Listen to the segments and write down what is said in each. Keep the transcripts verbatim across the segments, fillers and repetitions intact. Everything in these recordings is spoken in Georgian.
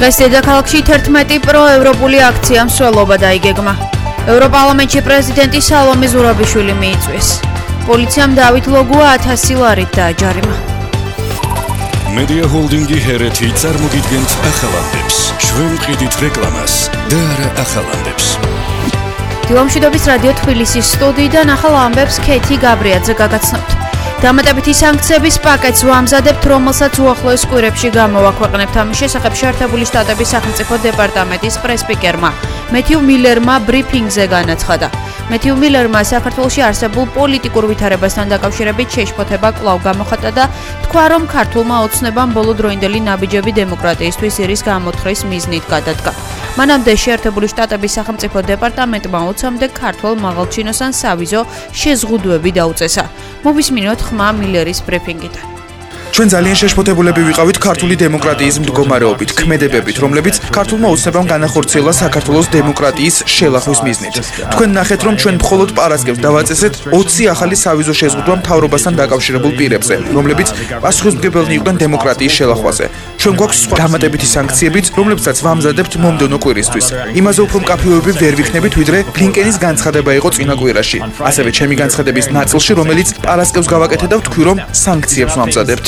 დღეს დედაქალაქში თერთმეტი პროევროპული აქცია მსვლელობა დაიგეგმა. ევროპარლამენტში პრეზიდენტი სალომე ზურაბიშვილი მიიწვიეს. პოლიციამ დავით ლოგუა ათასი ლარით დააჯარიმა. Media Holdingi ჰერეთი წარმოგიდგენთ ახალამდებს. ჩვენ ვყიდით რეკლამას და არა ახალამდებს. დილომშვიდობის რადიო თბილისის სტუდიიდან ახალ ამბებს ქეთი გაბრიაძე გაგაცნობთ. დამატებითი სანქციების პაკეტს ვამზადებთ, რომელსაც უახლოეს კვირებში გამოვაქვეყნებთ. ამის შესახებ შეერთებული შტატების სახელმწიფო დეპარტამენტის პრესპიკერმა მეთიუ მილერმა ბრიფინგზე განაცხადა. მეთიუ მილერმა საქართველოში არსებულ პოლიტიკურ ვითარებასთან დაკავშირებით შეშფოთება კვლავ გამოხატა და თქვა, რომ ქართულმა ოცნებამ ბოლო დროინდელი ნაბიჯები დემოკრატიისთვის ირის გამოთხრის მიზნით გადადგა. მანამდე შეერთებული შტატების სახელმწიფო დეპარტამენტმა ოცამდე ქართველ მაღალჩინოსან სავიზო შეზღუდვები დაუწესა. მოვისმინოთ ხმა მილერის ბრიფინგიდან. ჩვენ ძალიან შეშფოთებულები ვიყავით ქართული დემოკრატიის მდგომარეობით, ქმედებებით, რომლებიც ქართულმა ოცნებამ განახორციელა საქართველოს დემოკრატიის შელახვის მიზნით. თქვენ ნახეთ, რომ ჩვენ მხოლოდ პარასკევს დავაწესეთ ოცი ახალი სავიზო შეზღუდვა მთავრობასთან დაკავშირებულ პირებზე, რომლებიც პასუხისმგებელნი იყვნენ დემოკრატიის შელახვაზე. ჩვენ გვაქვს სხვა დამატებითი სანქციებიც, რომლებსაც ვამზადებთ მომდევნო კვირისთვის. იმაზე უფრო მკაფიოები ვერ ვიქნებით, ვიდრე ბლინკენის განცხადება იყო წინა კვირაში. ასევე ჩემი განცხადების ნაწილში, რომელიც პარასკევს გავაკეთე და ვთქვი, რომ სანქციებს ვამზადებთ.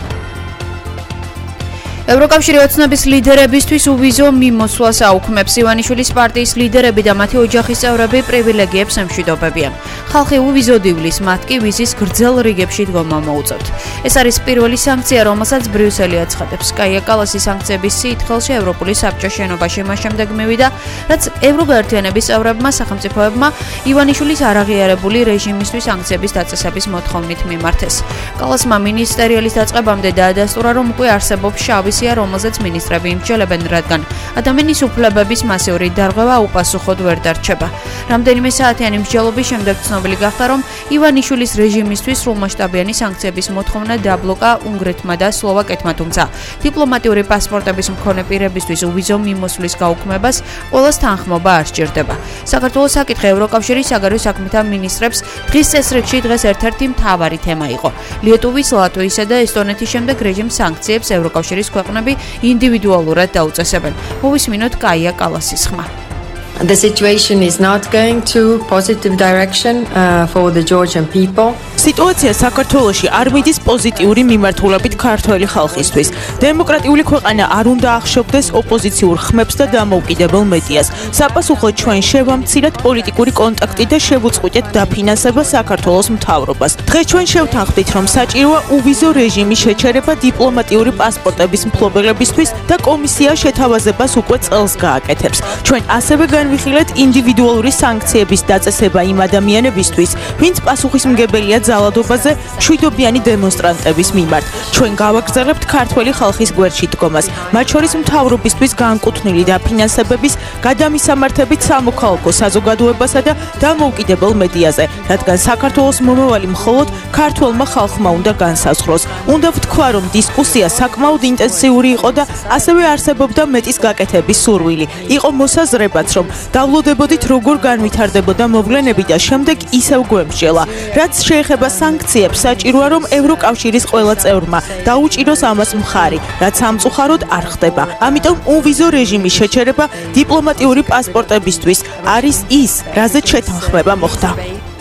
ევროკავშირი ოცნების ლიდერებისთვის უვიზო მიმოსვლას აუქმებს. ივანიშვილის პარტიის ლიდერები და მათი ოჯახის წევრები პრივილეგიებს ემშვიდობებიან. ხალხი უვიზოდივლის, მათ კი ვიზის გრძელ რიგებში დგომა მოუწევთ. ეს არის პირველი სანქცია, რომელსაც ბრიუსელი აცხადებს. კაია კალასის სანქციების სიითხოვში ევროპული საბჭოს შენობაში მას შემდეგ მივიდა, რაც ევროგაერთიანების წევრებმა სახელმწიფოებმა ივანიშვილის არაღიარებული რეჟიმისთვის სანქციების დაწესების მოთხოვნით მიმართეს. კალასმა მინისტერიალის დაწყებამდე დაადასტურა, რომ უკვე არსებობს შავი რომელზეც მინისტრები იმსჯელებენ, რადგან ადამიანის უფლებების მასიური დარღვევა უპასუხოდ ვერ დარჩება. რამდენიმე საათიანი მსჯელობის შემდეგ ცნობილი გახდა, რომ ივანიშვილის რეჟიმისთვის სრულმასშტაბიანი სანქციების მოთხოვნა დაბლოკა უნგრეთმა და სლოვაკეთმა, თუმცა დიპლომატიური პასპორტების მქონე პირებისთვის უვიზო მიმოსვლის გაუქმებას ყოველს თანხმობა არ სჭირდება. საქართველოს საკითხი ევროკავშირის საგარეო საქმეთა მინისტრებს დღის წესრიგში დღეს ერთ-ერთი მთავარი თემა იყო. ლიეტუვის, ლატვიისა და ესტონეთის შემდეგ რეჟიმს სანქციებს ევროკავშირის ქვეყნები ინდივიდუალურად დაუწესებენ. მოვისმინოთ კაია კალასის ხმა. The situation is not going to positive direction uh, for the Georgian people. სიტუაცია საქართველოში არ მიდის პოზიტიური მიმართულებით ქართველი ხალხისთვის. დემოკრატიული ქვეყანა არ უნდა ახშობდეს ოპოზიციურ ხმებს და დამოუკიდებელ მედიას. საპასუხოდ ჩვენ შევამცირეთ პოლიტიკური კონტაქტი და შევუწყვიტეთ დაფინანსება საქართველოს მთავრობას. დღეს ჩვენ შევთანხმდით, რომ საჭიროა უვიზო რეჟიმის შეჩერება დიპლომატიური პასპორტების მფლობელებისთვის და კომისია შეთავაზებას უკვე წელს გააკეთებს. ჩვენ ასევე განვიხილეთ ინდივიდუალური სანქციების დაწესება იმ ადამიანებისთვის, ვინც პასუხისმგებელია ძალადობაზე მშვიდობიანი დემონსტრანტების მიმართ. ჩვენ გავაგრძელებთ ქართველი ხალხის გვერდში დგომას, მათ შორის მთავრობისთვის განკუთვნილი დაფინანსებების გადამისამართებით სამოქალაქო საზოგადოებასა და დამოუკიდებელ მედიაზე, რადგან საქართველოს მომავალი მხოლოდ ქართველმა ხალხმა უნდა განსაზღვროს. უნდა ვთქვა, რომ დისკუსია საკმაოდ ინტენსიური იყო და ასევე არსებობდა მეტის გაკეთების სურვილი. იყო მოსაზრებაც, რომ დავლოდებოდით, როგორ განვითარდებოდა მოვლენები და შემდეგ ისევ გვემსჯელა. რაც შეეხება სანქციებს, საჭიროა, რომ ევროკავშირის ყველა წევრმა დაუჭიროს ამას მხარი, რაც სამწუხაროდ არ ხდება. ამიტომ უვიზო რეჟიმის შეჩერება დიპლომატიური პასპორტებისთვის არის ის, რაზეც შეთანხმება მოხდა.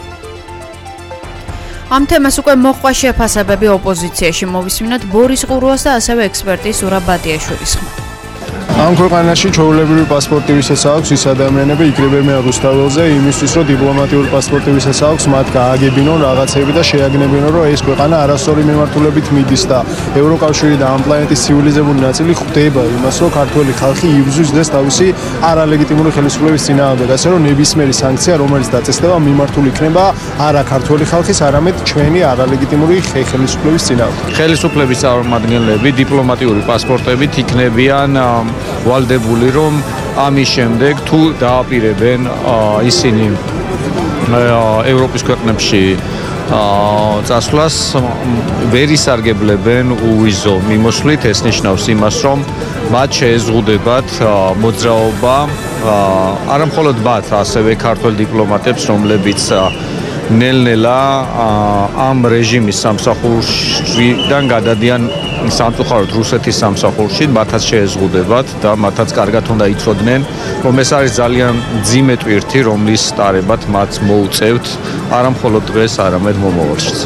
ამ თემას უკვე მოჰყვა შეფასებები ოპოზიციაში. მოვისმინოთ ბორის ყურუას და ასევე ექსპერტის ზურაბ ბადიაშვილის ხმა. ამ ქვეყანაში ჩვეულებრივი პასპორტი ვისაც აქვს, ის ადამიანები იკრიბებენ რუსთაველზე იმისთვის, რომ დიპლომატიური პასპორტი ვისაც აქვს, მათ გააგებინონ რაღაცები და შეაგნებინონ, რომ ეს ქვეყანა არასწორი მიმართულებით მიდის და ევროკავშირი და ამ პლანეტის ცივილიზებული ნაწილი ხვდება იმას, რომ ქართველი ხალხი იბრძვის თავისი არალეგიტიმური ხელისუფლების წინააღმდეგ, ასე რომ ნებისმიერი სანქცია, რომელიც დაწესდება, მიმართული იქნება არა ქართველი ხალხის, არამედ ჩვენი არალეგიტიმური ხელისუფლების წინააღმდეგ. ხელისუფლების წარმომადგენლები დიპლომატიური პასპორტებით იქნებიან ვალდებული, რომ ამის შემდეგ თუ დააპირებენ ისინი ევროპის ქვეყნებში წასვლას, ვერ ისარგებლებენ უვიზო მიმოსვლით. ეს ნიშნავს იმას, რომ მათ შეეზღუდებათ მოძრაობა არა მხოლოდ მათ, ასევე ქართველ დიპლომატებს, რომლებიც ნელ-ნელა ამ რეჟიმის სამსახურიდან გადადიან სამწუხაროდ რუსეთის სამსახურში, მათაც შეეზღუდებათ და მათაც კარგად უნდა იცოდნენ, რომ ეს არის ძალიან მძიმე ტვირთი, რომლის სტარებად მათ მოუწევთ არა მხოლოდ დღეს, არამედ მომავალშიც.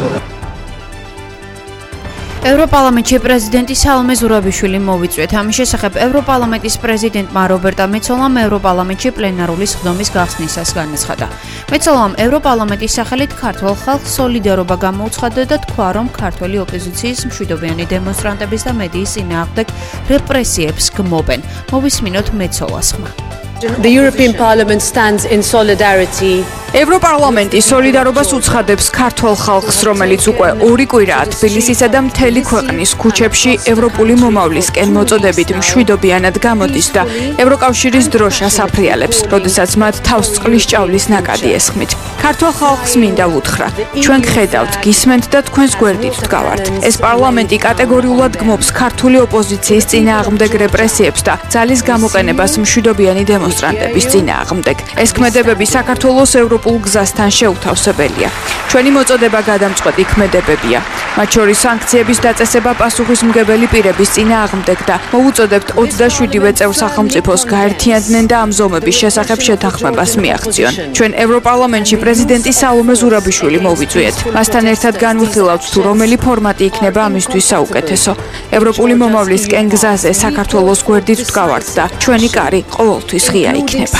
ევროპარლამენტში პრეზიდენტი სალომე ზურაბიშვილი მოვიწვიეთ. ამის შესახებ ევროპარლამენტის პრეზიდენტმა რობერტა მეცოლამ ევროპარლამენტში პლენარული სხდომის გახსნისას განაცხადა. მეცოლამ ევროპარლამენტის სახელით ქართველ ხალხს სოლიდარობა გამოუცხადა და თქვა, რომ ქართველი ოპოზიციის მშვიდობიანი დემონსტრანტების და მედიის წინააღმდეგ რეპრესიებს გმობენ. მოვისმინოთ მეცოლას ხმა. The European Parliament stands in solidarity. ევროპარლამენტი სოლიდარობას უცხადებს ქართველ ხალხს, რომელიც უკვე ორი კვირაა თბილისისა და მთელი ქვეყნის ქუჩებში ევროპული მომავლისკენ მოწოდებით მშვიდობიანად გამოდის და ევროკავშირის დროშას აფრიალებს, როდესაც მათ თავს წყლის ჭავლის ნაკადი ესხმით. ქართველ ხალხს მინდა ვუთხრა, ჩვენ გხედავთ, გისმენთ და თქვენს გვერდით ვდგავართ. ეს პარლამენტი კატეგორიულად გმობს ქართული ოპოზიციის წინააღმდეგ რეპრესიებს და ძალის გამოყენებას მშვიდობიანი დემონსტრანტების წინააღმდეგ. ეს ქმედებები საქართველოს ევროპულ გზასთან შეუთავსებელია. ჩვენი მოწოდება გადამწყვეტი ქმედებებია. მათ შორის სანქციების დაწესება პასუხისმგებელი პირების წინააღმდეგ და მოუწოდებთ ოცდაშვიდივე წევრ სახელმწიფოს გაერთიანდნენ და ამ ზომების შესახებ შეთანხმებას მიაღწიონ. ჩვენ ევროპარლამენტში პრეზიდენტი სალომე ზურაბიშვილი მოვიწვიეთ. მასთან ერთად განვიხილავთ თუ რომელი ფორმატი იქნება ამისთვის საუკეთესო. ევროპული მომავლისკენ გზაზე საქართველოს გვერდით ვდგავართ და ჩვენი კარი ყოველთვის ღია იქნება.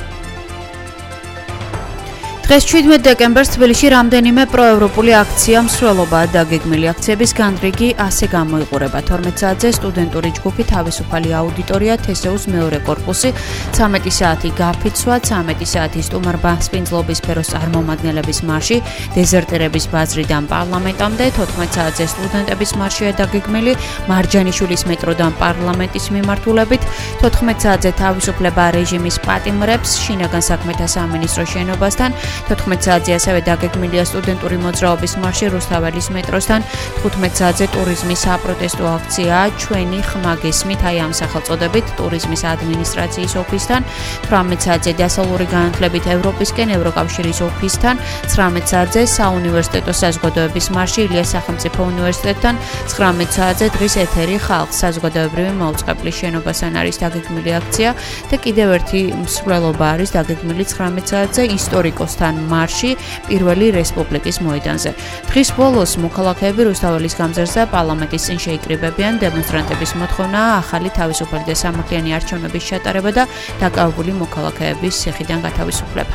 დღეს შვიდმეტ დეკემბერს თბილისში რამდენიმე პროევროპული აქცია მსვლელობაა დაგეგმილი. აქციების განრიგი ასე გამოიყურება. თორმეტ საათზე სტუდენტური ჯგუფი თავისუფალი აუდიტორია თესეუს მეორე კორპუსი, ცამეტი საათი გაფიცვა, ცამეტი საათი სტუმარ-ბასპინძლობის სფეროს წარმომადგენლების მარში, დეზერტერების ბაზრიდან პარლამენტამდე, თოთხმეტ საათზე სტუდენტების მარშია დაგეგმილი, მარჯანიშვილის მეტროდან პარლამენტის მიმართულებით, თოთხმეტ საათზე თავისუფლება რეჟიმის პატიმრებს, შინაგან საქმეთა სამინისტროს შენობასთან, თოთხმეტ საათზე ასევე დაგეგმილია სტუდენტური მოძრაობის მარში რუსთაველის მეტროსთან, თხუთმეტ საათზე ტურიზმის საპროტესტო აქცია ჩვენი ხმა გესმით, აი ამ სახელწოდებით ტურიზმის ადმინისტრაციის ოფისთან, თვრამეტ საათზე დასავლური განათლებით ევროპისკენ ევროკავშირის ოფისთან, ცხრამეტ საათზე საუნივერსიტეტო საზოგადოების მარში ილიას სახელმწიფო უნივერსიტეტთან, ცხრამეტ საათზე დღის ეთერი ხალხს საზოგადოებრივი მაუწყებლის შენობასთან არის დაგეგმილი აქცია და კიდევ ერთი მსვლელობა არის დაგეგმილი ცხრამეტ საათზე ისტორიკოსთან მარში პირველი რესპუბლიკის მოედანზე. დღის ბოლოს მოქალაქეები რუსთაველის გამზირზე პარლამენტის წინ შეიკრიბებიან. დემონსტრანტების მოთხოვნაა ახალი თავისუფალი და სამართლიანი არჩევნების ჩატარება და დაკავებული მოქალაქეების ციხიდან გათავისუფლება.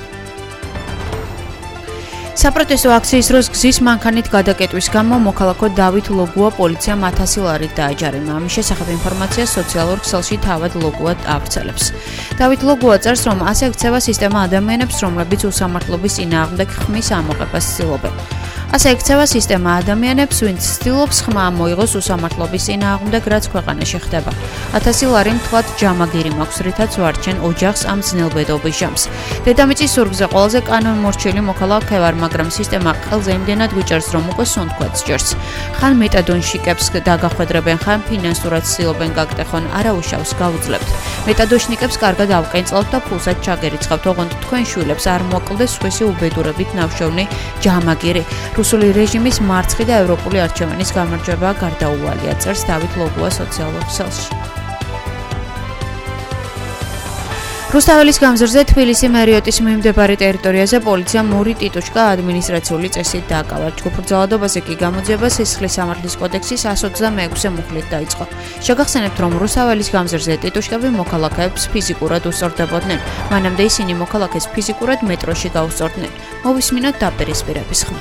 საპროტესტო აქციის დროს გზის მანქანით გადაკეტვის გამო მოქალაქო დავით ლოგუა პოლიციამ ათასი ლარით დააჯარიმა. ამის შესახებ ინფორმაცია სოციალურ ქსელში თავად ლოგუა ავრცელებს. დავით ლოგუა წერს, რომ ასე ექცევა სისტემა ადამიანებს, რომლებიც უსამართლობის წინააღმდეგ ხმის ამოღებას ცდილობენ. ასე ექცევა სისტემა ადამიანებს, ვინც ცდილობს ხმა მოიღოს უსამართლობის წინააღმდეგ, რაც ქვეყანაში ხდება. ათასი ლარი მთლად ჯამაგირი მაქვს, რითაც ვარჩენ ოჯახს ამ ძნელბედობის ჟამს. დედამიწის ზურგზე ყველაზე კანონმორჩილი მოქალაქე ვარ, მაგრამ სისტემა ყელზე იმდენად გვიჭერს, რომ უკვე სუნთქვაც ჭერს. ხან მეტადონშიკებს დაგახვედრებენ, ხან ფინანსურად ცდილობენ გაგტეხონ, არა უშავს გავუძლებთ. მეტადონშიკებს კარგად ავყენწლავთ და ფულსაც ჩაგერიცხავთ, ოღონდ თქვენ შვილებს არ მოაკლდეს სხვისი უბედურებით ნავშოვნი ჯამაგირი. რუსული რეჟიმის მარცხი და ევროპული არჩევანის გამარჯვება გარდაუვალია, წერს დავით ლოგუა სოციალურ ქსელში. რუსთაველის გამზირზე თბილისი მერიოტის მიმდებარე ტერიტორიაზე პოლიციამ ორი ტიტუშკა ადმინისტრაციული წესით დააკავა. ჯგუფბრძოლადობაზე კი გამოძიება სისხლის სამართლის კოდექსის εκατს ოცდამეექვსე მუხლით დაიწყო. შეგახსენებთ, რომ რუსთაველის გამზირზე ტიტუშკები მოქალაქეებს ფიზიკურად უსწორდებოდნენ. მანამდე ისინი მოქალაქეს ფიზიკურად მეტროში გაუსწორდნენ. მოვისმინოთ დაპირისპირების ხმა.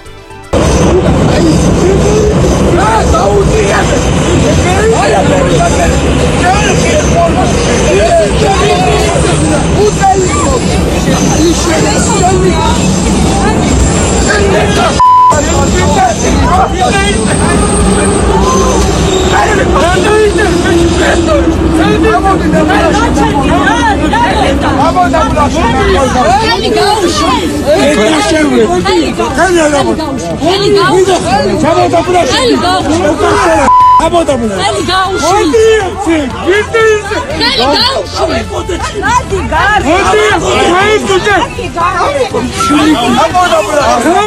Heli go! Heli go! Heli go! აბოდაბლა ხელი გაუშვი მოდი ვიტი ხელი გაუშვი მოდი გარ მოდი ხელი გუჭე აბოდაბლა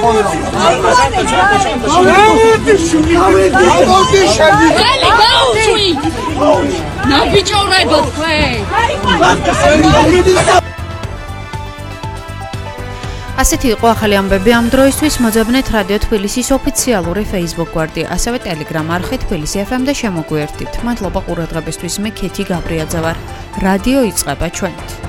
მოდი შული მოდი შული ხელი გაუშვი ნაბიჭორებო ხე ასეთი იყო ახალი ამბები ამ დროისთვის. მოძებნეთ რადიო თბილისის ოფიციალური Facebook გვერდი, ასევე Telegram არხი თბილისი ეფ ემ და შემოგვიერთდით. მადლობა ყურადღებისთვის. მე ქეთი გაბრიაძე ვარ. რადიო იწყება ჩვენით.